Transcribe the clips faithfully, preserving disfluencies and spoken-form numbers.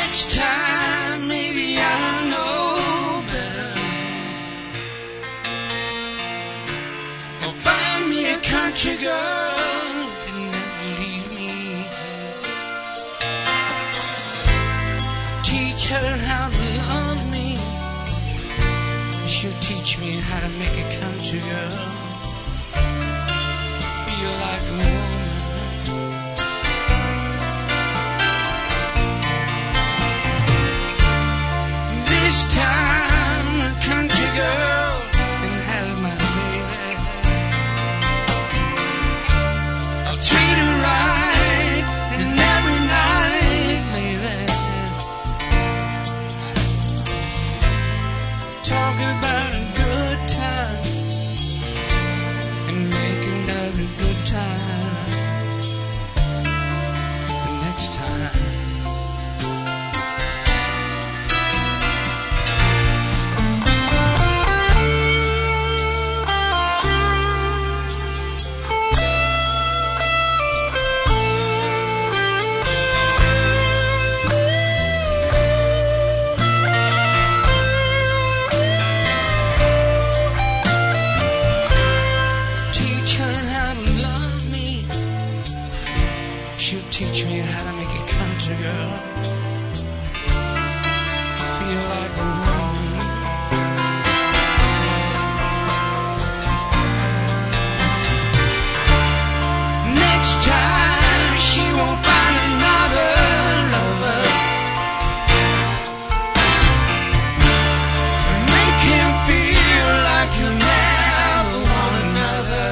Next time, maybe I'll know better. I'll find me a country girl and never leave me. Teach her how to love me. She'll teach me how to make a country girl feel like a woman. This time, a country girl can have my baby. I'll treat her right, and every night, baby. Talking about a good time and make another good time the next time. Teach me how to make a country girl feel like a woman. Next time she won't find another lover. Make him feel like you never want another.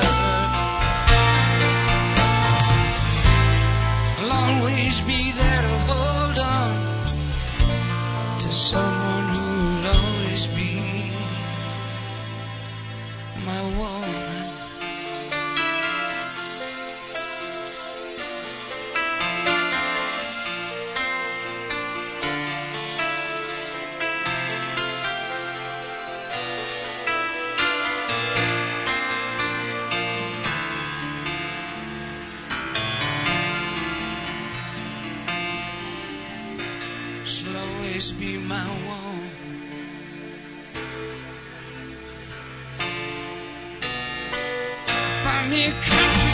I'll always be there to hold on to someone who will always be my woman. She'll always be my woman. Find me a country